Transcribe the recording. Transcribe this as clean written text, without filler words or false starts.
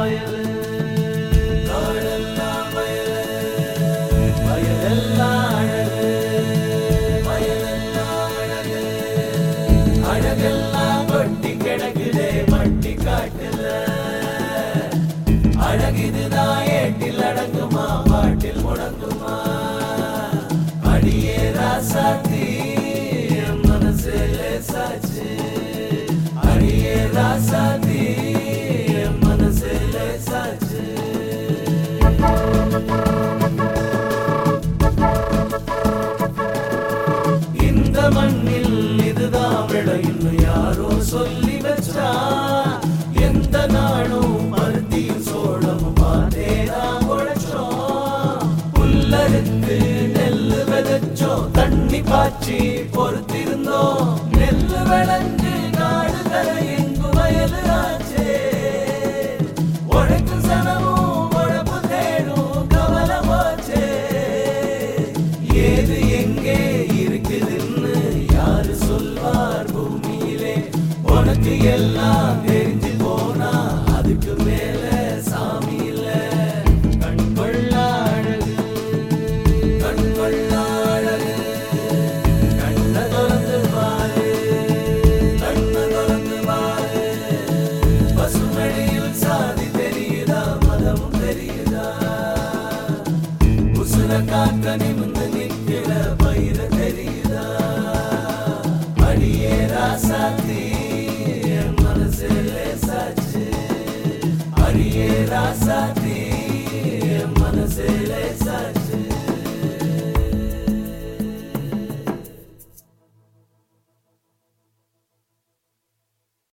வயலு காடெல்லாம் வயலு வயலெல்லாம் அழகு வயலெல்லாம் அழகு அழகெல்லாம் கொட்டி கிடக்குதே மட்டி காட்டுல அழகிதுதான் ஏட்டில் அடங்குமா பாட்டில் முடங்குமா அடியே ராசாத்தி என் மனசே லேசாச்சு அடியே ராசாத்தி என் மனசே லேசாச்சு இந்த மண்ணில் இதுதான் விளையுன்னு யாரோ சொல்லி வச்சா எந்த நாளும் பருத்தியும் சோளமும் பார்த்தேதான் உழைச்சோம் புல்லறுத்து நெல்லு விதைச்சோம் தண்ணி பாய்ச்சி பொறுத்திருந்தோம் நெல்லு விளைஞ்சு நாடு தர எங்கு வயலு ஆச்சே உழைக்கும் சனமும் உழைப்பு தேடும் கவலை போச்சே ஏது எங்கே இருக்குதுன்னு யாரு சொல்வார் பூமியிலே உனக்கு எல்லாம் தெரிஞ்சு போனா அதுக்கு மேல சாமி இல்ல கண் கொள்ள அழகு கண் கொள்ள அழகு கண்ண திறந்து பாரு கண்ண திறந்து பாரு பசுமடியில் சாதி தெரியுதா மதமும் தெரியுதா உசுர காக்க நிமிர்ந்து